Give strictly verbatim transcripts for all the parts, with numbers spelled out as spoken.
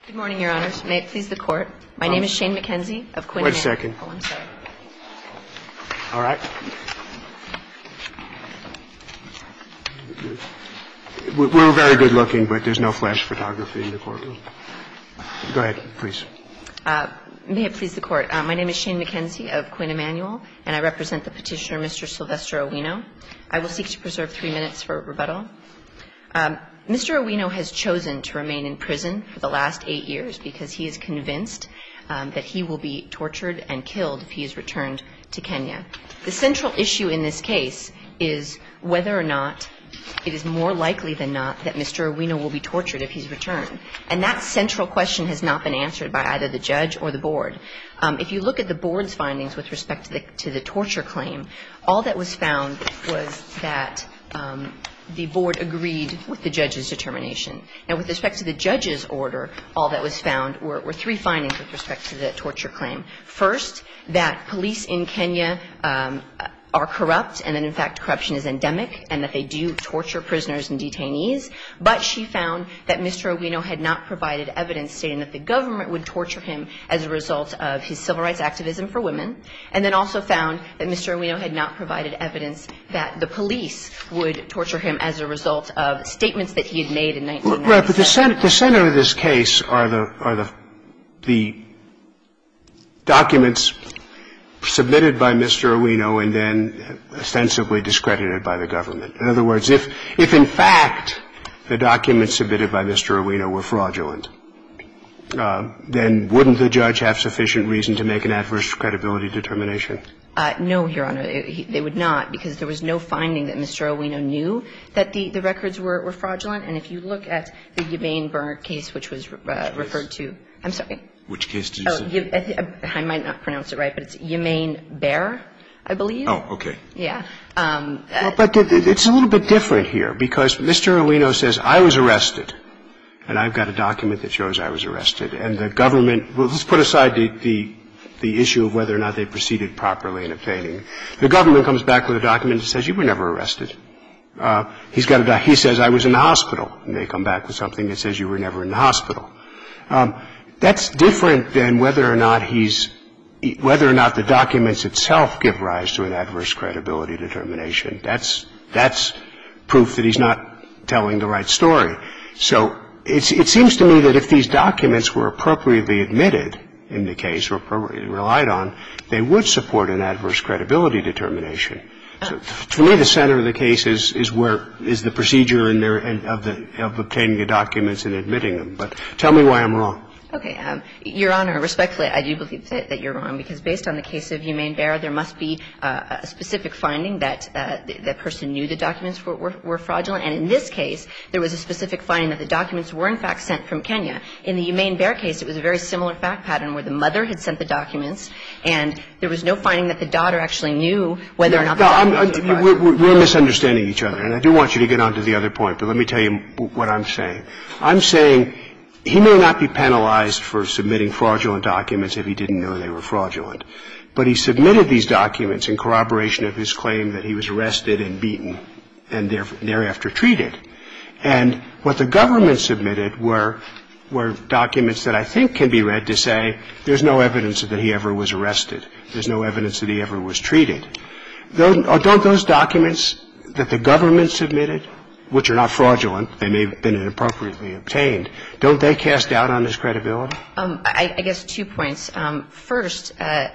Good morning, Your Honors. May it please the Court. My um, name is Shane McKenzie of Quinn. Wait a second. Oh, I'm sorry. All right. We're very good looking, but there's no flash photography in the courtroom. Go ahead, please. Uh, may it please the Court. Uh, my name is Shane McKenzie of Quinn Emanuel, and I represent the petitioner, Mister Sylvester Owino. I will seek to preserve three minutes for rebuttal. Um, Mister Owino has chosen to remain in prison for the last eight years because he is convinced um, that he will be tortured and killed if he is returned to Kenya. The central issue in this case is whether or not it is more likely than not that Mister Owino will be tortured if he's returned. And that central question has not been answered by either the judge or the board. Um, if you look at the board's findings with respect to the, to the torture claim, all that was found was that um, the board agreed with the judge's determination. Now, with respect to the judge's order, all that was found were, were three findings with respect to the torture claim. First, that police in Kenya um, are corrupt and that, in fact, corruption is endemic and that they do torture prisoners and detainees. But she found that Mister Owino had not provided evidence stating that the government would torture him as a result of his civil rights activism for women, and then also found that Mister Owino had not provided evidence that the police would torture him as a result of statements that he had made in nineteen ninety-seven. Right, but the center, the center of this case are the are the the documents submitted by Mister Owino and then ostensibly discredited by the government. In other words, if, if in fact the documents submitted by Mister Owino were fraudulent, uh, then wouldn't the judge have sufficient reason to make an adverse credibility determination? Uh, no, Your Honor, it, he, they would not, because there was no finding that Mister Owino knew that the, the records were, were fraudulent. And if you look at the Yemaine Burr case, which was uh, referred to, I'm sorry. Which case did you oh, say? I, th- I might not pronounce it right, but it's Yemaine Bear, I believe. Oh, okay. Yeah. Um, well, but it's a little bit different here, because Mister Owino says, I was arrested, and I've got a document that shows I was arrested. And the government, well, let's put aside the, the, the issue of whether or not they proceeded properly in obtaining. The government comes back with a document that says, you were never arrested. Uh, he's got a, he says, I was in the hospital. And they come back with something that says you were never in the hospital. Um, That's different than whether or not he's – whether or not the documents itself give rise to an adverse credibility determination. That's – that's proof that he's not telling the right story. So it's, it seems to me that if these documents were appropriately admitted in the case or appropriately relied on, they would support an adverse credibility determination. So for me, the center of the case is, is where is the procedure in there and of the of obtaining the documents and admitting them. But tell me why I'm wrong. Okay. Um, Your Honor, respectfully, I do believe that, that you're wrong, because based on the case of Yemaine Bear, there must be uh, a specific finding that uh, the, the person knew the documents were, were, were fraudulent. And in this case, there was a specific finding that the documents were, in fact, sent from Kenya. In the Yemaine Bear case, it was a very similar fact pattern where the mother had sent the documents, and there was no finding that the daughter actually knew whether or not the no, documents I'm, were I'm, fraudulent. we're, we're misunderstanding each other, and I do want you to get on to the other point, but let me tell you what I'm saying. I'm saying he may not be penalized for submitting fraudulent documents if he didn't know they were fraudulent. But he submitted these documents in corroboration of his claim that he was arrested and beaten and thereafter treated. And what the government submitted were were documents that I think can be read to say there's no evidence that he ever was arrested. There's no evidence that he ever was treated. Don't those documents that the government submitted, which are not fraudulent, they may have been inappropriately obtained, don't they cast doubt on his credibility? Um, I, I guess two points. Um, first, uh,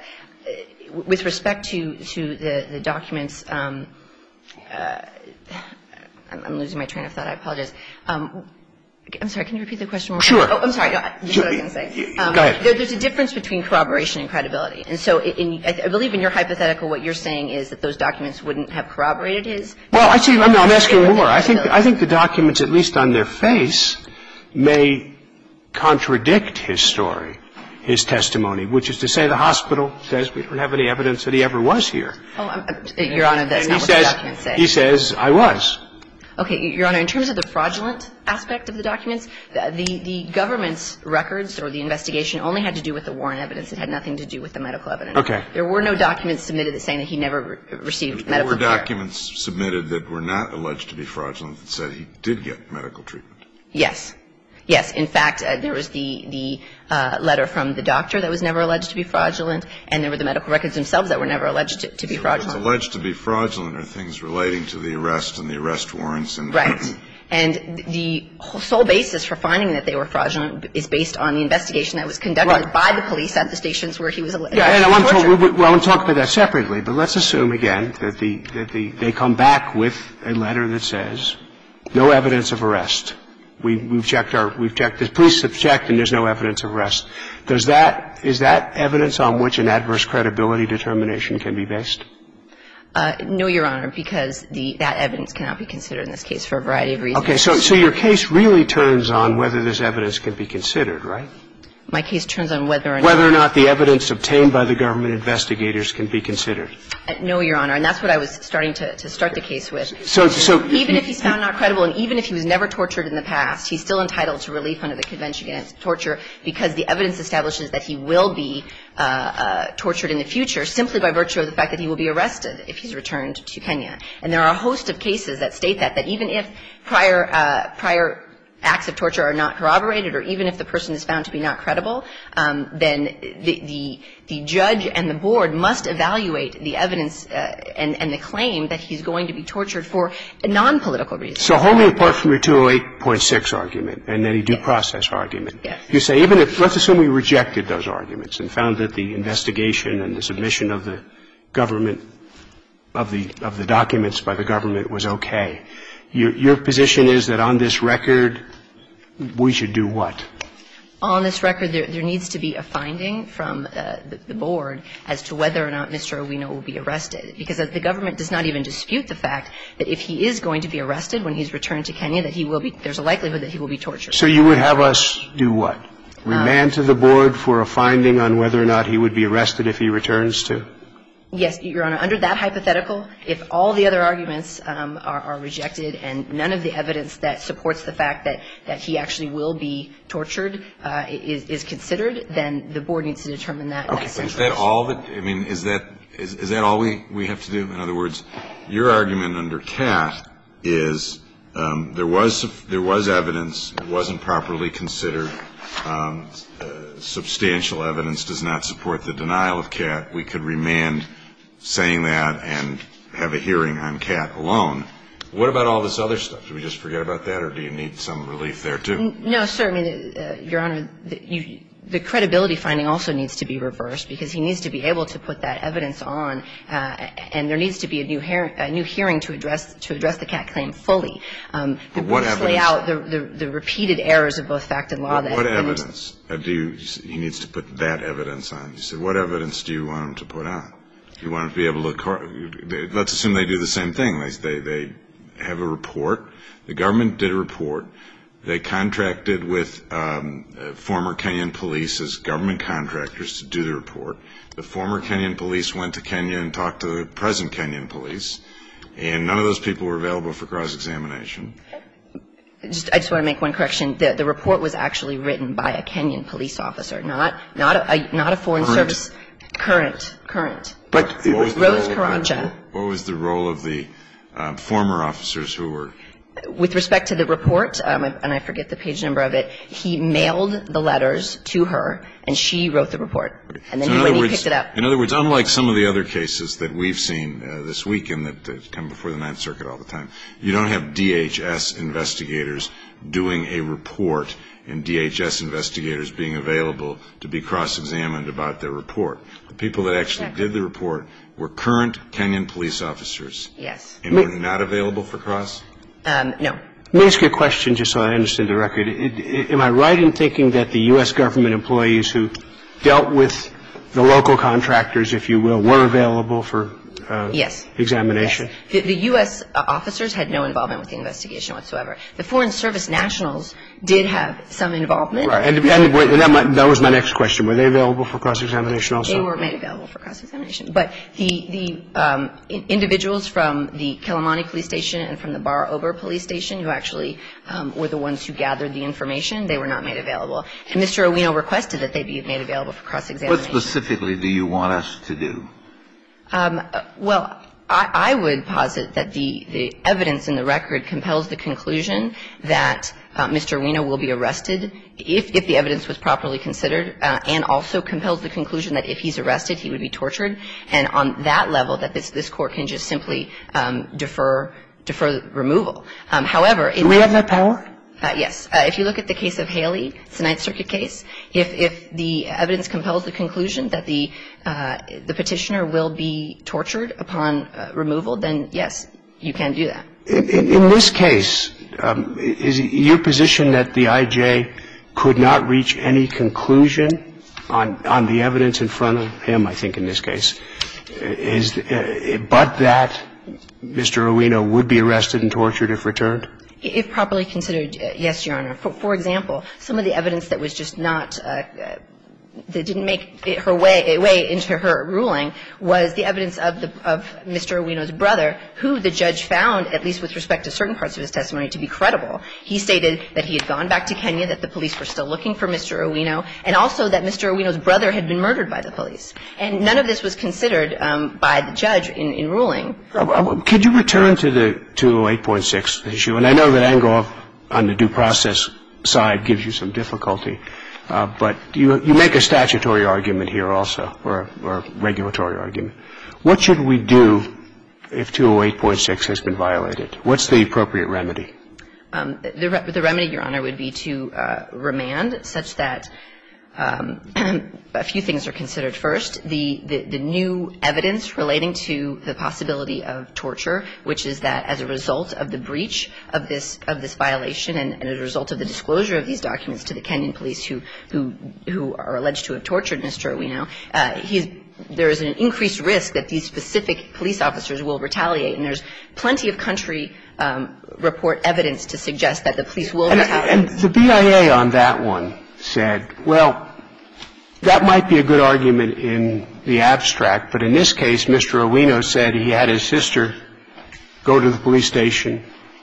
with respect to, to the, the documents, um, uh, I'm, I'm losing my train of thought. I apologize. Um, I'm sorry, can you repeat the question one more Sure. time? Oh, I'm sorry. No, this is what I was going to say. Um, Go ahead. There, there's a difference between corroboration and credibility. And so in, I, I believe in your hypothetical what you're saying is that those documents wouldn't have corroborated his. Well, I see. I'm, I'm asking more. I think, I think the documents, at least on their face, may contradict his story, his testimony, which is to say the hospital says we don't have any evidence that he ever was here. Oh, I'm, Your Honor, that's and not what says, the documents say. He says, I was. Okay, Your Honor, in terms of the fraudulent aspect of the documents, the, the, the government's records or the investigation only had to do with the warrant evidence. It had nothing to do with the medical evidence. Okay. There were no documents submitted that saying that he never re- received there medical care. There were documents submitted that were not alleged to be fraudulent that said he did get medical treatment. Yes. Yes. In fact, uh, there was the, the uh, letter from the doctor that was never alleged to be fraudulent, and there were the medical records themselves that were never alleged to, to be so fraudulent. What's alleged to be fraudulent are things relating to the arrest and the arrest warrants. And right. And the sole basis for finding that they were fraudulent is based on the investigation that was conducted right. by the police at the stations where he was alleged. Yeah, and I want, to, we, we, I want to talk about that separately, but let's assume again that the that the they come back with a letter that says no evidence of arrest. We, we've checked our, we've checked, the police have checked and there's no evidence of arrest. Does that, is that evidence on which an adverse credibility determination can be based? Uh, no, Your Honor, because the, that evidence cannot be considered in this case for a variety of reasons. Okay, so, so your case really turns on whether this evidence can be considered, right? My case turns on whether or not. Whether or not the evidence obtained by the government investigators can be considered. Uh, no, Your Honor, and that's what I was starting to, to start the case with. So, so even if he's found not credible, and even if he was never tortured in the past, he's still entitled to relief under the Convention Against Torture because the evidence establishes that he will be uh, uh, tortured in the future simply by virtue of the fact that he will be arrested if he's returned to Kenya. And there are a host of cases that state that, that even if prior uh, prior acts of torture are not corroborated, or even if the person is found to be not credible, um, then the, the the judge and the board must evaluate the evidence uh, and, and the claim that he's going to be tortured for a non-political reason. So wholly apart from your two oh eight point six argument and any due yes. process argument, yes. you say even if, let's assume we rejected those arguments and found that the investigation and the submission of the government, of the, of the documents by the government was okay. Your, your position is that on this record, we should do what? On this record, there, there needs to be a finding from uh, the, the board as to whether or not Mister Owino will be arrested, because the government does not even dispute the fact that if he is going to be arrested when he's returned to Kenya, that he will be, there's a likelihood that he will be tortured. So you would have us do what? Remand um, to the board for a finding on whether or not he would be arrested if he returns to? Yes, Your Honor. Under that hypothetical, if all the other arguments um, are, are rejected and none of the evidence that supports the fact that, that he actually will be tortured uh, is, is considered, then the board needs to determine that. Okay. That is that all that, I mean, is that, is, is that all we, we have to do? In other words, your argument under C A T is um, there was, there was evidence, it wasn't properly considered. Um, uh, substantial evidence does not support the denial of C A T. We could remand saying that and have a hearing on C A T alone. What about all this other stuff? Do we just forget about that, or do you need some relief there, too? No, sir. I mean, uh, Your Honor, the, you, the credibility finding also needs to be reversed because he needs to be able to put that evidence on, uh, and there needs to be a new, hearing, a new hearing to address to address the C A T claim fully. Um, the what briefs evidence? lay out the, the, the repeated errors of both fact and law. What, that what evidence uh, do you, he needs to put that evidence on? You said, what evidence do you want him to put on? You want him to be able to, let's assume they do the same thing. They, they, they have a report. The government did a report. They contracted with um, uh, former Kenyan police as government contractors to do the report. The former Kenyan police went to Kenya and talked to the present Kenyan police, and none of those people were available for cross-examination. Just, I just want to make one correction. The, the report was actually written by a Kenyan police officer, not not a, a not a foreign current. service current current. But Rose Karanja. What was the role of the um, former officers who were? With respect to the report, um, and I forget the page number of it, he mailed the letters to her, and she wrote the report. Okay. And then so he, when he picked it up. In other words, unlike some of the other cases that we've seen uh, this weekend that uh, come before the Ninth Circuit all the time, you don't have D H S investigators doing a report and D H S investigators being available to be cross-examined about their report. The people that actually exactly. did the report were current Kenyan police officers. Yes. And were not available for cross? Um, no. Let me ask you a question just so I understand the record. It, it, am I right in thinking that the U S government employees who dealt with the local contractors, if you will, were available for uh, yes. examination? Yes. The, the U S officers had no involvement with the investigation whatsoever. The Foreign Service nationals did have some involvement. Right. And, and, and that, might, that was my next question. Were they available for cross-examination also? They were made available for cross-examination. But the, the um, in, individuals from the Kilimani police station and from the Bar Ober police station who actually um, were the ones who gathered the information, they were not made available. And Mister Owino requested that they be made available for cross-examination. What specifically do you want us to do? Um, well, I, I would posit that the, the evidence in the record compels the conclusion that uh, Mister Ueno will be arrested if, if the evidence was properly considered, uh, and also compels the conclusion that if he's arrested, he would be tortured. And on that level, that this, this Court can just simply um, defer, defer removal. Um, however, do we have that power? Uh, yes. Uh, if you look at the case of Haley, it's a Ninth Circuit case. If, if the evidence compels the conclusion that the, uh, the petitioner will be tortured upon uh, removal, then yes, you can do that. In, in, in this case, um, is it your position that the I J could not reach any conclusion on, on the evidence in front of him, I think in this case, is, uh, but that Mister Ueno would be arrested and tortured if returned? If properly considered, uh, yes, Your Honor. For, for example, some of the evidence that was just not, uh, uh, that didn't make it her way, way into her ruling was the evidence of the, of Mister Ueno's brother, who the judge found, at least with respect to certain parts of his testimony, to be credible. He stated that he had gone back to Kenya, that the police were still looking for Mister Ueno, and also that Mister Ueno's brother had been murdered by the police. And none of this was considered um, by the judge in, in ruling. Could you return to the two oh eight point six issue? And I know that Angov on the due process side gives you some difficulty. Uh, but you, you make a statutory argument here also, or, or a regulatory argument. What should we do if two oh eight point six has been violated? What's the appropriate remedy? Um, the, re- the remedy, Your Honor, would be to uh, remand such that um, a few things are considered. First, the, the, the new evidence relating to the possibility of torture, which is that as a result of the breach of this of this violation and, and as a result of the disclosure of these documents to the Kenyan police who who who are alleged to have tortured Mister Ueno, uh, he's there is an increased risk that these specific police officers will retaliate, and there's plenty of country um, report evidence to suggest that the police will and, retaliate. And the B I A on that one said, well, that might be a good argument in the abstract, but in this case, Mister Ueno said he had his sister go to the police station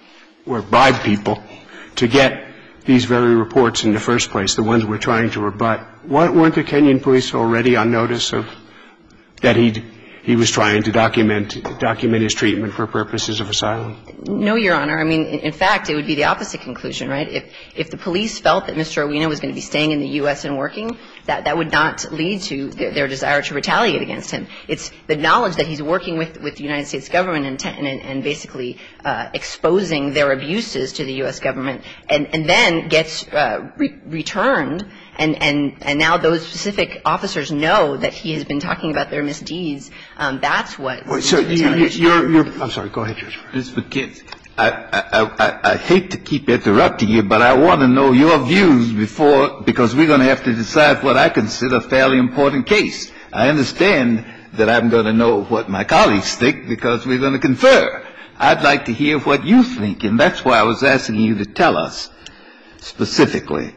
or bribe people to get these very reports in the first place, the ones we're trying to rebut. Weren't the Kenyan police already on notice of that he he was trying to document document his treatment for purposes of asylum? No, Your Honor. I mean, in, in fact, it would be the opposite conclusion, right? If if the police felt that Mister Ueno was going to be staying in the U S and working, that that would not lead to their, their desire to retaliate against him. It's the knowledge that he's working with with the United States government and and, and basically uh, exposing their abuses to the U S government, and and then gets uh, re- returned. And, and, and now those specific officers know that he has been talking about their misdeeds. Um, that's what. Wait, so you, you, you're, you're, I'm sorry, go ahead, Judge. Miz McKenzie, I, I, I, I hate to keep interrupting you, but I want to know your views before, because we're going to have to decide what I consider a fairly important case. I understand that I'm going to know what my colleagues think because we're going to confer. I'd like to hear what you think, and that's why I was asking you to tell us specifically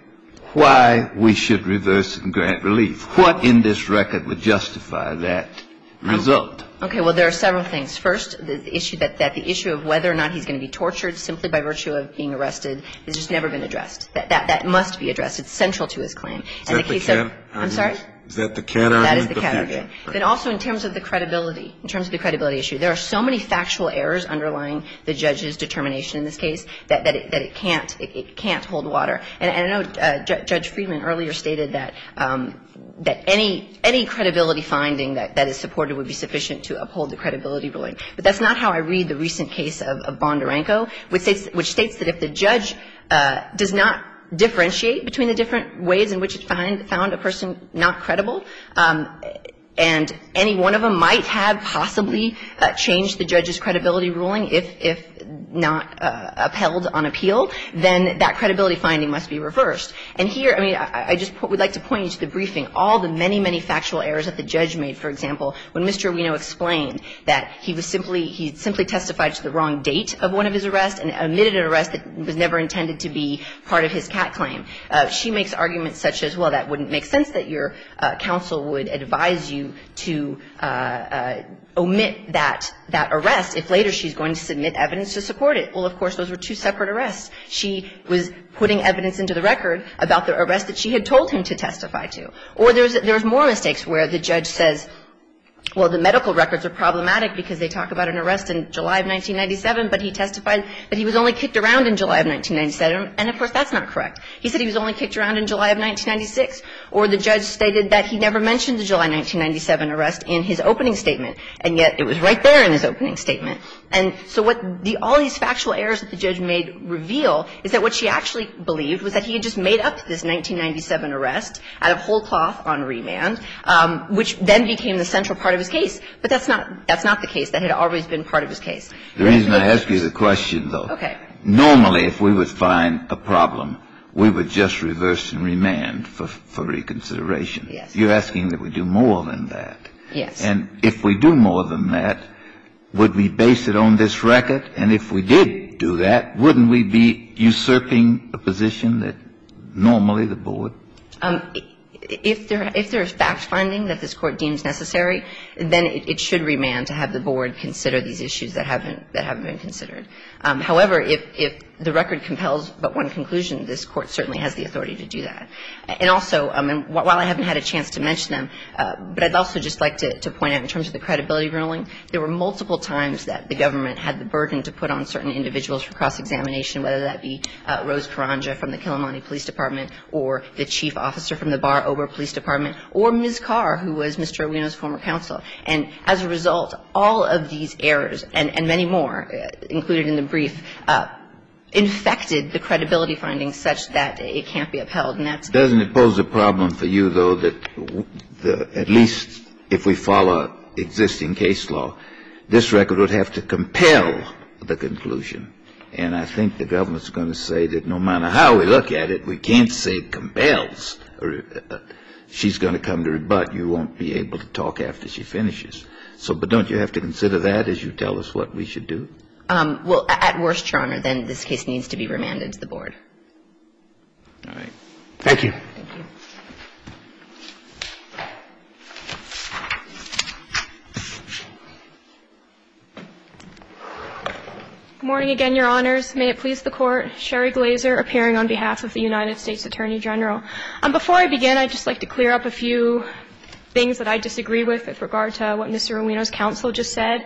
why we should reverse and grant relief. What in this record would justify that result? Okay, well, there are several things. First, the issue that, that the issue of whether or not he's going to be tortured simply by virtue of being arrested has just never been addressed. That that, that must be addressed. It's central to his claim. Is and that the the case cat of, argument? I'm sorry? Is that the cat argument? That is the, the cat future. argument. Right. Then also in terms of the credibility, in terms of the credibility issue, there are so many factual errors underlying the judge's determination in this case that, that, it, that it can't it, it can't hold water. And, and I know uh, J- Judge Friedman earlier stated that um, that any any credibility finding that, that is supported would be sufficient to uphold the credibility ruling. But that's not how I read the recent case of, of Bondarenko, which states, which states that if the judge uh, does not differentiate between the different ways in which it find, found a person not credible, um, and any one of them might have possibly uh, changed the judge's credibility ruling if, if not uh, upheld on appeal, then that credibility finding must be reversed. And here, I mean, I, I just po- would like to point you to the briefing, all the many, many factual errors that the judge made. For example, when Mister Ueno explained that he was simply, he simply testified to the wrong date of one of his arrests and admitted an arrest that was never intended to be part of his cat claim. Uh, she makes arguments such as, well, that wouldn't make sense that your uh, counsel would advise you to uh, uh, omit that that arrest if later she's going to submit evidence to support it. Well, of course, those were two separate arrests. She was putting evidence into the record about the arrest that she had told him to testify to. Or there's there's more mistakes where the judge says Well, the medical records are problematic because they talk about an arrest in July of nineteen ninety-seven, but he testified that he was only kicked around in July of nineteen ninety-seven, and of course that's not correct. He said he was only kicked around in July of nineteen ninety-six, or the judge stated that he never mentioned the July nineteen ninety-seven arrest in his opening statement, and yet it was right there in his opening statement. And so what the, all these factual errors that the judge made reveal is that what she actually believed was that he had just made up this nineteen ninety-seven arrest out of whole cloth on remand, um, which then became the central part of his case. But that's not, that's not the case. That had always been part of his case. The reason I ask you the question, though, okay. normally if we would find a problem, we would just reverse and remand for, for reconsideration. Yes. You're asking that we do more than that. Yes. And if we do more than that, would we base it on this record? And if we did do that, wouldn't we be usurping a position that normally the board? Um, if there if there is fact finding that this court deems necessary, then it, it should remand to have the board consider these issues that haven't that haven't been considered. Um, however, if if the record compels but one conclusion, this court certainly has the authority to do that. And also, um, and while I haven't had a chance to mention them, uh, but I'd also just like to, to point out in terms of the credibility ruling, there were multiple times that the government had the burden to put on certain individuals for cross-examination, whether that be uh, Rose Karanja from the Kilimani Police Department, or the chief officer from the Bar Ober Police Department, or Miz Carr, who was Mister Owino's former counsel. And as a result, all of these errors, and, and many more, uh, included in the brief, uh, infected the credibility findings such that it can't be upheld. And that's Doesn't it pose a problem for you, though, that the, at least if we follow existing case law, this record would have to compel the conclusion? And I think the government's going to say that no matter how we look at it, we can't say it compels. Or, uh, she's going to come to rebut. You won't be able to talk after she finishes. So, but don't you have to consider that as you tell us what we should do? Um, well, at worst, Your Honor, then this case needs to be remanded to the board. All right. Thank you. Thank you. Good morning again, Your Honors. May it please the Court. Sherry Glazer, appearing on behalf of the United States Attorney General. Um, before I begin, I'd just like to clear up a few things that I disagree with with regard to what Mister Owino's counsel just said.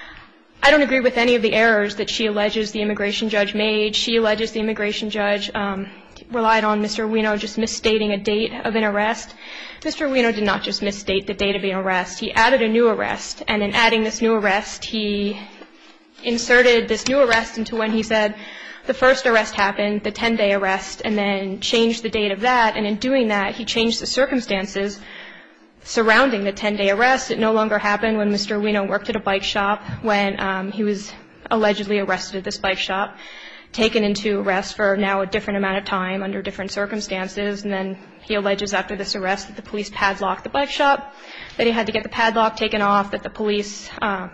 I don't agree with any of the errors that she alleges the immigration judge made. She alleges the immigration judge um, relied on Mister Owino just misstating a date of an arrest. Mister Owino did not just misstate the date of an arrest. He added a new arrest, and in adding this new arrest, he inserted this new arrest into when he said the first arrest happened, the ten-day arrest, and then changed the date of that. And in doing that, he changed the circumstances surrounding the ten-day arrest. It no longer happened when Mister Owino worked at a bike shop, when um, he was allegedly arrested at this bike shop, taken into arrest for now a different amount of time under different circumstances. And then he alleges after this arrest that the police padlocked the bike shop, that he had to get the padlock taken off, that the police uh,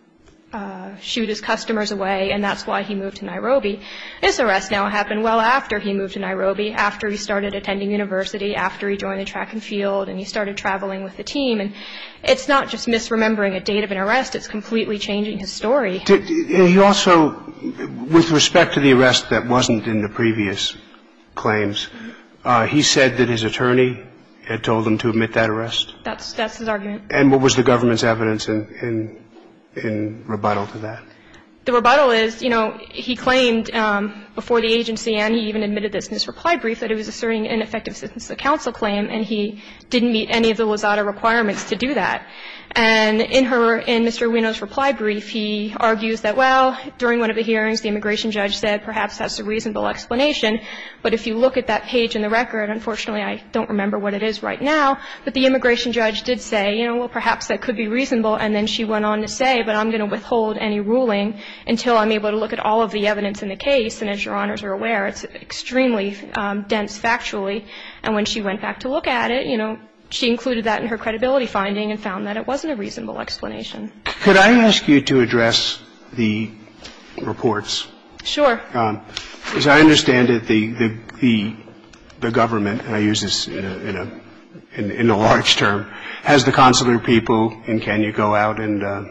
uh, shoot his customers away, and that's why he moved to Nairobi. This arrest now happened well after he moved to Nairobi, after he started attending university, after he joined the track and field, and he started traveling with the team. And it's not just misremembering a date of an arrest, it's completely changing his story. Did, he also, with respect to the arrest that wasn't in the previous claims, uh, he said that his attorney had told him to admit that arrest? That's, that's his argument. And what was the government's evidence in, in in rebuttal to that? The rebuttal is, you know, he claimed um, before the agency, and he even admitted this in his reply brief, that he was asserting an ineffective assistance of counsel claim, and he didn't meet any of the Lozada requirements to do that. And in her, in Mister Owino's reply brief, he argues that, well, during one of the hearings, the immigration judge said perhaps that's a reasonable explanation. But if you look at that page in the record, unfortunately, I don't remember what it is right now, but the immigration judge did say, you know, well, perhaps that could be reasonable. And then she went on to say, but I'm going to withhold any ruling until I'm able to look at all of the evidence in the case. And as Your Honors are aware, it's extremely um, dense factually. And when she went back to look at it, you know, she included that in her credibility finding and found that it wasn't a reasonable explanation. Could I ask you to address the reports? Sure. Um, as I understand it, the, the, the, the government, and I use this in a, in a, in, in a large term, has the consular people in Kenya go out and, uh,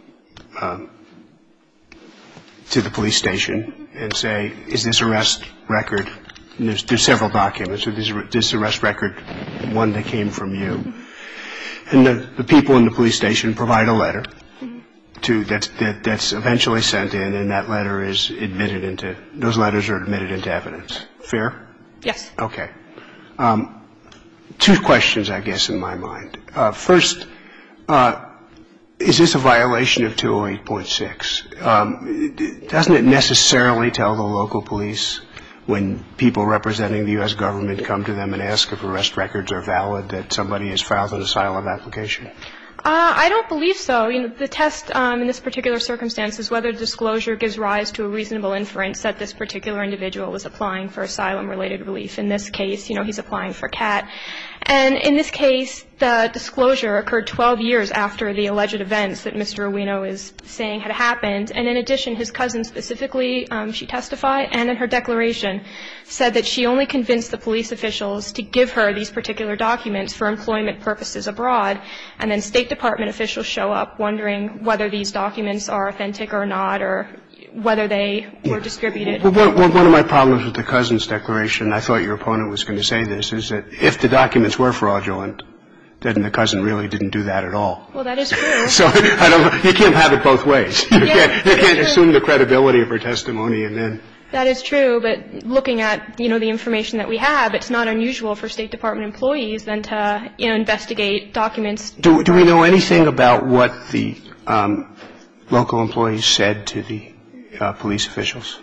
uh, to the police station and say, is this arrest record? And there's, there's several documents. So this, this arrest record, one that came from you. and the, the people in the police station provide a letter to that's that, that's eventually sent in, and that letter is admitted into those letters are admitted into evidence. Fair? Yes. Okay. Um, two questions, I guess, in my mind. Uh, first, uh, is this a violation of two oh eight point six? Um, doesn't it necessarily tell the local police when people representing the U S government come to them and ask if arrest records are valid that somebody has filed an asylum application? Uh, I don't believe so. You know, the test um, in this particular circumstance is whether disclosure gives rise to a reasonable inference that this particular individual was applying for asylum-related relief. In this case, you know, he's applying for C A T. And in this case, the disclosure occurred twelve years after the alleged events that Mister Owino is saying had happened. And in addition, his cousin specifically, um, she testified, and in her declaration, said that she only convinced the police officials to give her these particular documents for employment purposes abroad, and then State Department officials show up wondering whether these documents are authentic or not, or whether they were distributed. Well, one, one of my problems with the cousin's declaration, I thought your opponent was going to say this, is that if the documents were fraudulent, then the cousin really didn't do that at all. Well, that is true. So I don't, you can't have it both ways. You Yeah, can't, you can't assume the credibility of her testimony and then. That is true, but looking at, you know, the information that we have, it's not unusual for State Department employees then to, you know, investigate documents. Do, do we know anything about what the um, local employees said to the uh, police officials?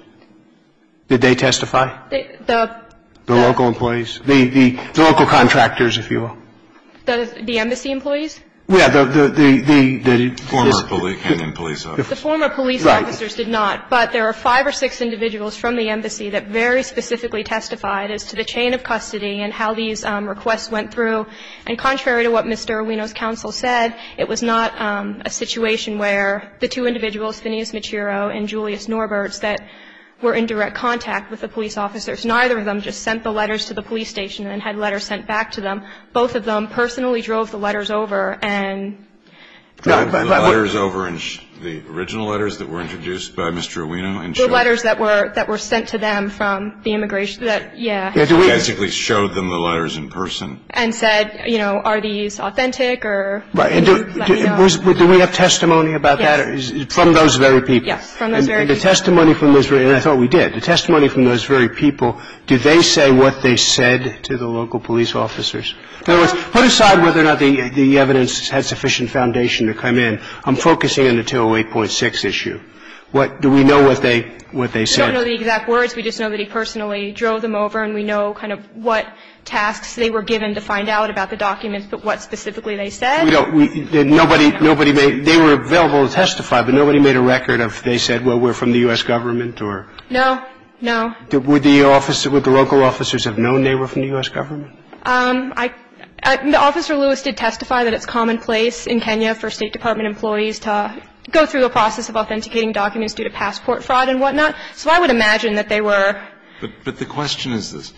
Did they testify? The, the, The local employees? The, the, the local contractors, if you will? the, the embassy employees? Yeah, the, the, the, the, the Former police, Kenyan police officers. The former police Right. officers did not, but there are five or six individuals from the embassy that very specifically testified as to the chain of custody and how these um, requests went through. And contrary to what Mister Owino's counsel said, it was not um, a situation where the two individuals, Phineas Machiro and Julius Norberts, that were in direct contact with the police officers. Neither of them just sent the letters to the police station and then had letters sent back to them. Both of them personally drove the letters over and Drove No, but- the but- letters over and sh- the original letters that were introduced by Mister Owino and the showed, letters that were that were sent to them from the immigration that yeah, Yeah, do we, basically showed them the letters in person. and said, you know, are these authentic or right, and do, let me do, know. was, do we have testimony about Yes. that? Or is it from those very people? Yes, from those and, very and the people. testimony from those very, and I thought we did, the testimony from those very people, do they say what they said to the local police officers? In other words, put aside whether or not the, the evidence had sufficient foundation to come in. I'm focusing on the two oh eight point six issue. What, do we know what they, what they We said? don't know the exact words. We just know that he personally drove them over, and we know kind of what tasks they were given to find out about the documents, but what specifically they said. We don't, we, nobody, nobody made, they were available to testify, but nobody made a record of, they said, well, we're from the U S government, or No, no. would the officer, would the local officers have known they were from the U S government? Um, I, I, the Officer Lewis did testify that it's commonplace in Kenya for State Department employees to go through the process of authenticating documents due to passport fraud and whatnot. So I would imagine that they were. But, but the question is this.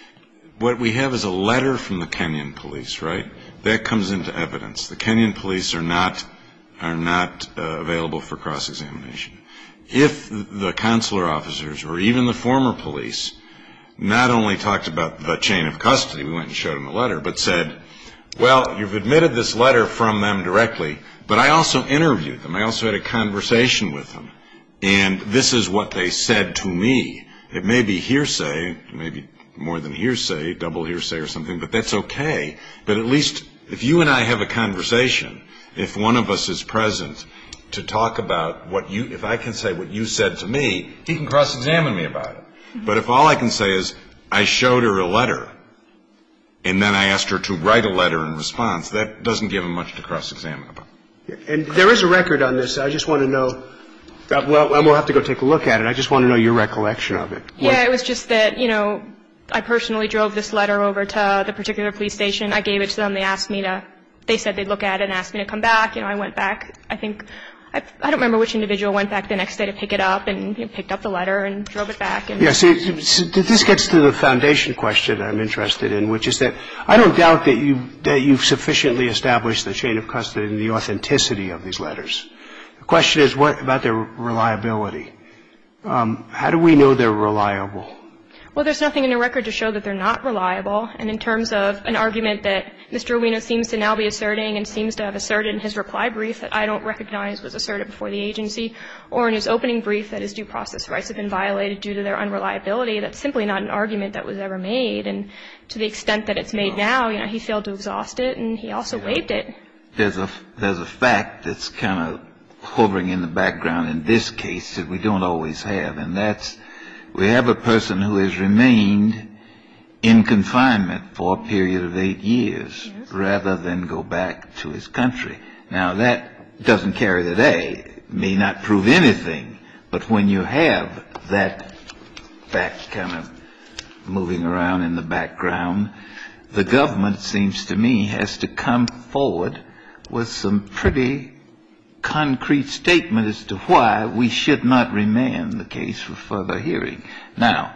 What we have is a letter from the Kenyan police, right? That comes into evidence. The Kenyan police are not, are not uh, available for cross-examination. If the consular officers or even the former police not only talked about the chain of custody, we went and showed them the letter, but said, well, you've admitted this letter from them directly, but I also interviewed them. I also had a conversation with them. And this is what they said to me. It may be hearsay, maybe more than hearsay, double hearsay or something, but that's okay. But at least if you and I have a conversation, if one of us is present to talk about what you, if I can say what you said to me, he can cross-examine me about it. But if all I can say is I showed her a letter and then I asked her to write a letter in response, that doesn't give him much to cross-examine about. And there is a record on this. I just want to know, well, and we'll have to go take a look at it. I just want to know your recollection of it. Yeah, it was just that, you know, I personally drove this letter over to the particular police station. I gave it to them. They asked me to, they said they'd look at it and asked me to come back. You know, I went back. I think, I, I don't remember which individual went back the next day to pick it up and you know, picked up the letter and drove it back. And Yeah, see, see, this gets to the foundation question I'm interested in, which is that I don't doubt that you that you've sufficiently established the chain of custody and the authenticity of these letters. The question is what about their reliability? Um, how do we know they're reliable? Well, there's nothing in the record to show that they're not reliable. And in terms of an argument that Mister Owino seems to now be asserting and seems to have asserted in his reply brief that I don't recognize was asserted before the agency, or in his opening brief that his due process rights have been violated due to their unreliability, that's simply not an argument that was ever made. And to the extent that it's made now, you know, he failed to exhaust it, and he also waived it. There's a, there's a fact that's kind of hovering in the background in this case that we don't always have, and that's we have a person who has remained in confinement for a period of eight years yes. rather than go back to his country. Now, that doesn't carry the day, may not prove anything, but when you have that fact kind of moving around in the background, the government, it seems to me, has to come forward with some pretty concrete statement as to why we should not remand the case for further hearing. Now,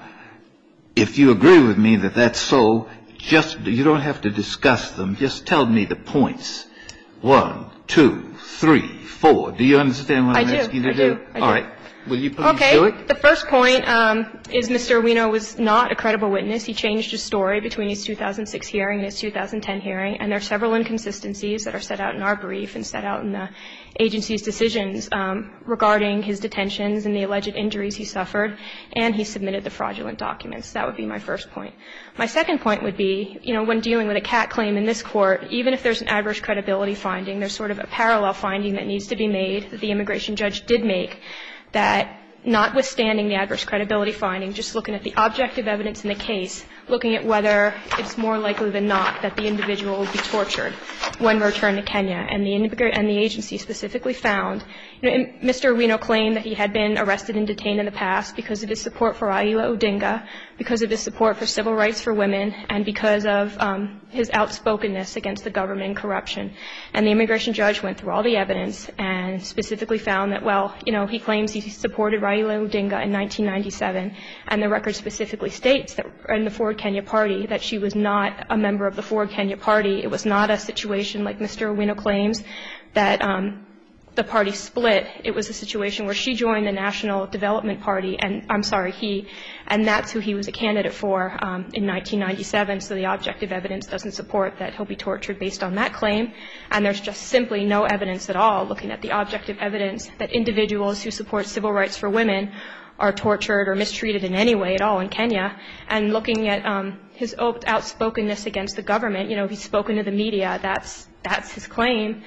if you agree with me that that's so, just you don't have to discuss them. Just tell me the points. One, two, three, four. Do you understand what I I'm do, asking you I to do? do. I All do. right. Will you please okay. do it? The first point um, is Mister Owino was not a credible witness. He changed his story between his two thousand six hearing and his two thousand ten hearing, and there are several inconsistencies that are set out in our brief and set out in the agency's decisions um, regarding his detentions and the alleged injuries he suffered, and he submitted the fraudulent documents. That would be my first point. My second point would be, you know, when dealing with a cat claim in this court, even if there's an adverse credibility finding, there's sort of a parallel finding that needs to be made that the immigration judge did make, that notwithstanding the adverse credibility finding, just looking at the objective evidence in the case, looking at whether it's more likely than not that the individual will be tortured when returned to Kenya. And the, and the agency specifically found, you know, Mister Owino claimed that he had been arrested and detained in the past because of his support for Raila Odinga, because of his support for civil rights for women, and because of um, his outspokenness against the government and corruption. And the immigration judge went through all the evidence and specifically found that, well, you know, he claims he supported Raila Odinga in nineteen ninety-seven, and the record specifically states that in the Ford Kenya Party that she was not a member of the Ford Kenya Party. It was not a situation like Mister Owino claims that um, the party split. It was a situation where she joined the National Development Party, and I'm sorry, he, and that's who he was a candidate for um, in nineteen ninety-seven. So the objective evidence doesn't support that he'll be tortured based on that claim. And there's just simply no evidence at all, looking at the objective evidence, that individuals who support civil rights for women are tortured or mistreated in any way at all in Kenya. And looking at um, his outspokenness against the government, you know, he's spoken to the media. That's that's his claim,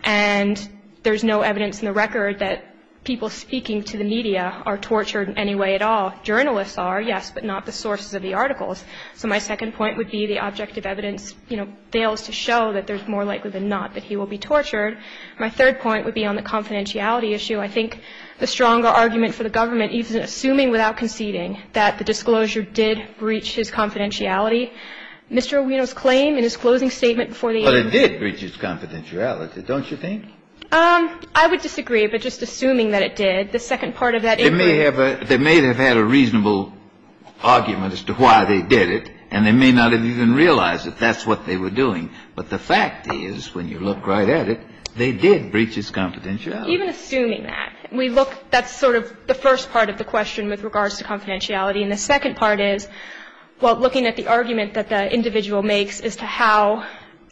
and there's no evidence in the record that people speaking to the media are tortured in any way at all. Journalists are, yes, but not the sources of the articles. So my second point would be the objective evidence, you know, fails to show that there's more likely than not that he will be tortured. My third point would be on the confidentiality issue. I think the stronger argument for the government, even assuming without conceding that the disclosure did breach his confidentiality, Mister Owino's claim in his closing statement before the But it did breach his confidentiality, don't you think? Um, I would disagree, but just assuming that it did, the second part of that They inquiry. may have a, they may have had a reasonable argument as to why they did it, and they may not have even realized that that's what they were doing. But the fact is, when you look right at it, they did breach his confidentiality. Even assuming that, we look, that's sort of the first part of the question with regards to confidentiality. And the second part is, well, looking at the argument that the individual makes as to how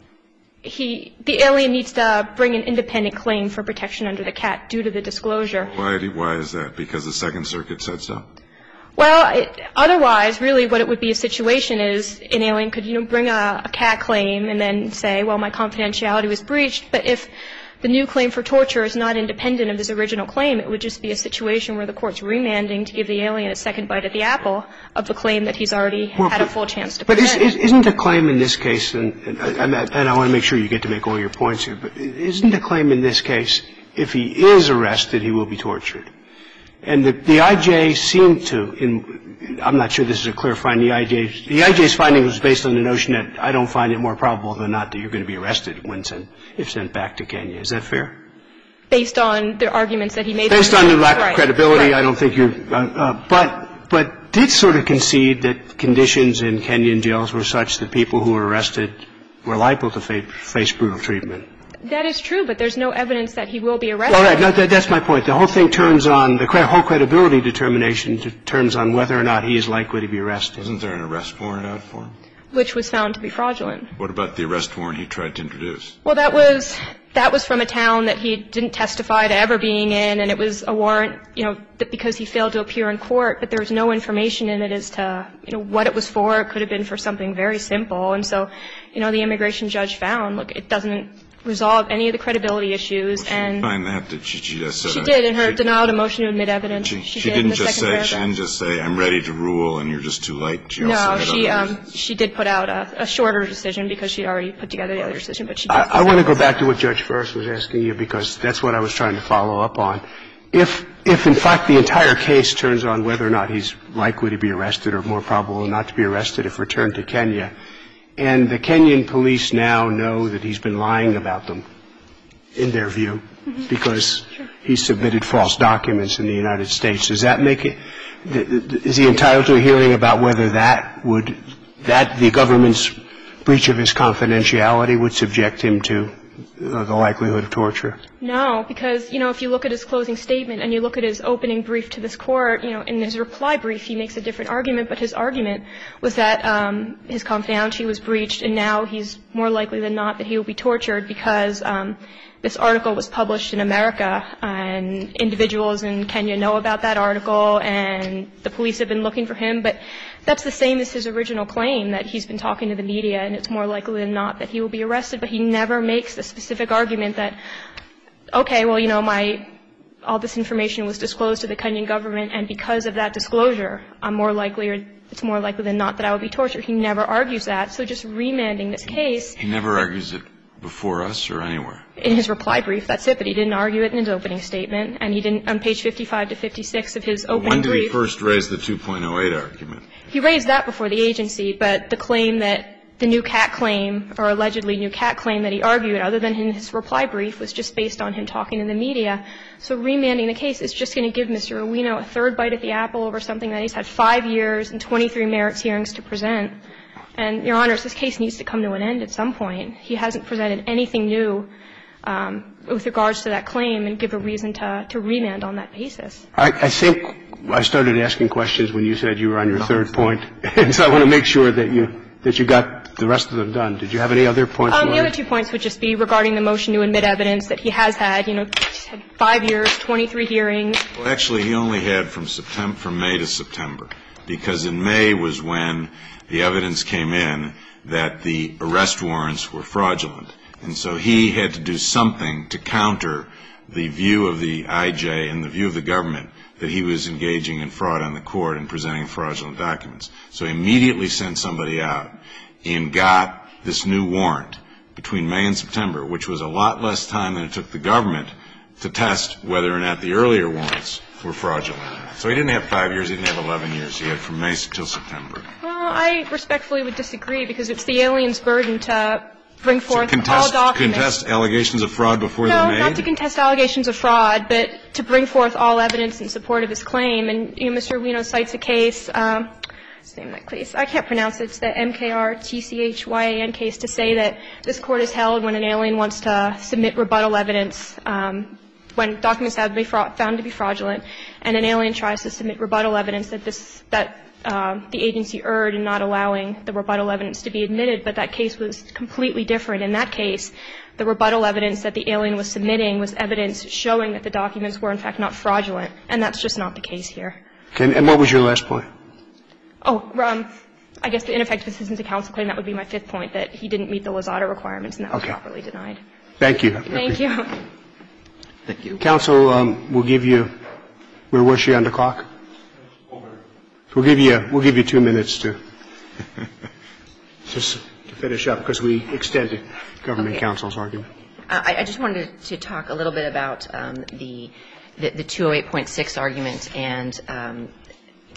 he, the alien needs to bring an independent claim for protection under the C A T due to the disclosure. Why, why is that? Because the Second Circuit said so? Well, it, otherwise, really what it would be a situation is an alien could, you know, bring a, a C A T claim and then say, well, my confidentiality was breached. But if the new claim for torture is not independent of his original claim, it would just be a situation where the court's remanding to give the alien a second bite at the apple of the claim that he's already well, had a full chance to present. But is, is, isn't the claim in this case, and, and, and, and I want to make sure you get to make all your points here, but isn't the claim in this case, if he is arrested, he will be tortured? And the, the I J seemed to, in, I'm not sure this is a clear finding, the I J's, the I J's finding was based on the notion that I don't find it more probable than not that you're going to be arrested when sent, if sent back to Kenya. Is that fair? Based on the arguments that he made. Based on the lack right. of credibility, right. I don't think you're, uh, uh, but, but did sort of concede that conditions in Kenyan jails were such that people who were arrested were liable to face, face brutal treatment. That is true, but there's no evidence that he will be arrested. All right. No, that, that's my point. The whole thing turns on, the whole credibility determination turns on whether or not he is likely to be arrested. Wasn't there an arrest warrant out for him? Which was found to be fraudulent. What about the arrest warrant he tried to introduce? Well, that was that was from a town that he didn't testify to ever being in, and it was a warrant, you know, that because he failed to appear in court, but there was no information in it as to, you know, what it was for. It could have been for something very simple. And so, you know, the immigration judge found, look, it doesn't resolve any of the credibility issues. Well, she and didn't find that, did she? She just said she it. did in her she, denial of motion to admit evidence. She, she, she did didn't in the just second say paragraph. she didn't just say I'm ready to rule and you're just too late. She also no, had she other um, reasons. she did put out a, a shorter decision because she'd already put together the other decision. But she did I, I want to go back to what Judge Ferris was asking you, because that's what I was trying to follow up on. If, if in fact the entire case turns on whether or not he's likely to be arrested or more probable not to be arrested if returned to Kenya, and the Kenyan police now know that he's been lying about them, in their view, because he submitted false documents in the United States, does that make it, is he entitled to a hearing about whether that would, that the government's breach of his confidentiality would subject him to uh, the likelihood of torture? No, because, you know, if you look at his closing statement and you look at his opening brief to this court, you know, in his reply brief he makes a different argument, but his argument was that um, his confidentiality was breached, and now he's more likely than not that he will be tortured because um, this article was published in America, and individuals in Kenya know about that article, and the police have been looking for him. But that's the same as his original claim, that he's been talking to the media, and it's more likely than not that he will be arrested. But he never makes the specific argument that, okay, well, you know, my all this information was disclosed to the Kenyan government, and because of that disclosure, I'm more likely, or it's more likely than not that I will be tortured. He never argues that. So just remanding this case. He never argues it before us or anywhere? In his reply brief, that's it, but he didn't argue it in his opening statement, and he didn't on page fifty-five to fifty-six of his opening brief. When did he first raise the two point oh eight argument? He raised that before the agency, but the claim that the new cat claim, or allegedly new cat claim that he argued, other than in his reply brief, was just based on him talking to the media. So remanding the case is just going to give Mister Owino a third bite at the apple over something that he's had five years and twenty-three merits hearings to present. And, Your Honors, this case needs to come to an end at some point. He hasn't presented anything new um, with regards to that claim and give a reason to, to remand on that basis. I, I think I started asking questions when you said you were on your third point, and so I want to make sure that you that you got the rest of them done. Did you have any other points? Um, the other two points would just be regarding the motion to admit evidence that he has had, you know, he's had five years, twenty-three hearings. Well, actually, he only had from September, from May to September, because in May was when the evidence came in that the arrest warrants were fraudulent. And so he had to do something to counter the view of the I J and the view of the government that he was engaging in fraud on the court and presenting fraudulent documents. So he immediately sent somebody out and got this new warrant between May and September, which was a lot less time than it took the government to test whether or not the earlier warrants were fraudulent. So he didn't have five years, he didn't have eleven years. He had from May till September. Well, I respectfully would disagree, because it's the alien's burden to bring forth contest, all documents. Contest allegations of fraud before no, they're made? No, not to contest allegations of fraud, but to bring forth all evidence in support of his claim. And, you know, Mister Owino cites a case, um, what's the name of that case? I can't pronounce it. It's the M K R T C H Y A N case, to say that this court is held when an alien wants to submit rebuttal evidence, um, when documents have been found to be fraudulent, and an alien tries to submit rebuttal evidence that this, that uh, the agency erred in not allowing the rebuttal evidence to be admitted. But that case was completely different. In that case, the rebuttal evidence that the alien was submitting was evidence showing that the documents were in fact not fraudulent, and that's just not the case here. Okay, and what was your last point? Oh, um, I guess the ineffective assistance to counsel claim, that would be my fifth point, that he didn't meet the Lozada requirements, and that was okay. properly denied. Thank you. Thank you. Thank you. Counsel, um, we'll give you, where was she on the clock? We'll give you, we'll give you two minutes to, just to finish up, because we extended government okay. counsel's argument. I, I just wanted to talk a little bit about um, the, the the two oh eight point six argument and um,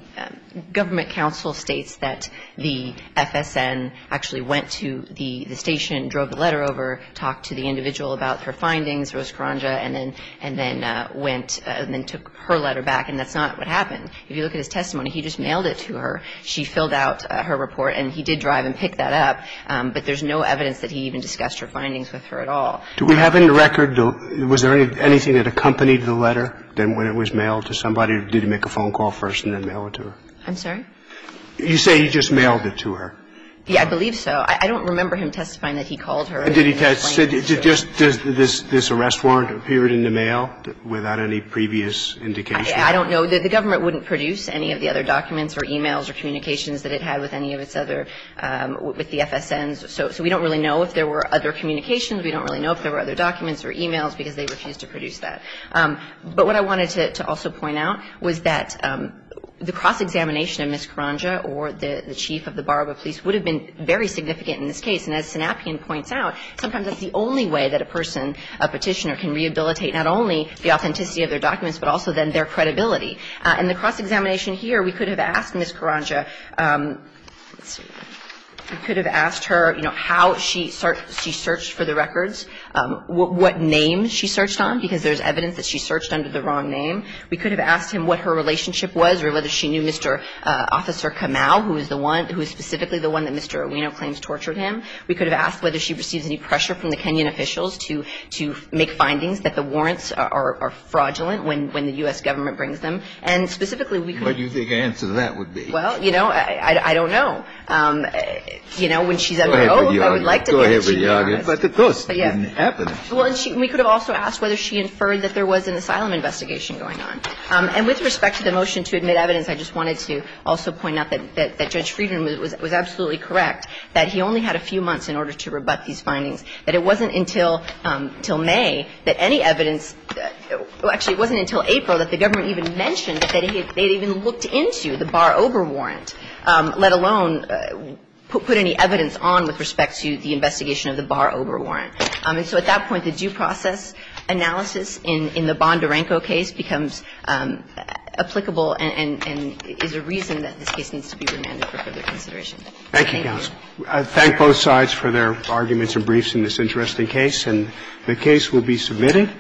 government counsel states that the F S N actually went to the, the station, drove the letter over, talked to the individual about her findings, Rose Karanja, and then and then uh, went uh, and then took her letter back, and that's not what happened. If you look at his testimony, he just mailed it to her. She filled out uh, her report, and he did drive and pick that up, um, but there's no evidence that he even discussed her findings with her at all. Do we have in the record, was there any, anything that accompanied the letter then when it was mailed to somebody, or did he make a phone call first and then mail it to her? I'm sorry? You say he just mailed it to her. Yeah, I believe so. I, I don't remember him testifying that he called her. And did he test, did, did just, does this, this arrest warrant appeared in the mail without any previous indication? I, I don't know. The, the government wouldn't produce any of the other documents or emails or communications that it had with any of its other, um, with the F S Ns. So, so we don't really know if there were other communications. We don't really know if there were other documents or emails because they refused to produce that. Um, but what I wanted to, to also point out was that, um, the cross-examination of Miz Karanja or the, the chief of the Barawa Police would have been very significant in this case. And as Sanapian points out, sometimes that's the only way that a person, a petitioner, can rehabilitate not only the authenticity of their documents, but also then their credibility. Uh, in the cross-examination here, we could have asked Miz Karanja, um, let's see, we could have asked her, you know, how she, ser- she searched for the records, um, wh- what name she searched on, because there's evidence that she searched under the wrong name. We could have asked him what her relationship was, or whether she knew Mister Uh, Officer Kamau, who is the one, who is specifically the one that Mister Owino claims tortured him. We could have asked whether she receives any pressure from the Kenyan officials to to make findings that the warrants are, are, are fraudulent when, when the U S government brings them. And specifically, we could. What do you think the answer to that would be? Well, you know, I, I, I don't know. Um, you know, when she's under ahead with oath, your I would argument. like to Go think ahead that with she'd your be argument. honest. But of course, But it yeah. didn't happen. Well, and she, we could have also asked whether she inferred that there was an asylum investigation going on. Um, and with respect to the motion to admit evidence, I just wanted to also point out that, that, that Judge Friedman was, was, was absolutely correct, that he only had a few months in order to rebut these findings, that it wasn't until, um, till May that any evidence, uh, well, actually, it wasn't until April that the government even mentioned that they had, they had even looked into the Bar Ober warrant, um, let alone uh, Put, put any evidence on with respect to the investigation of the Bar Ober warrant. Um, and so at that point, the due process analysis in, in the Bondarenko case becomes um, applicable and, and, and is a reason that this case needs to be remanded for further consideration. Thank you, Thank counsel. you. I thank both sides for their arguments and briefs in this interesting case, and the case will be submitted.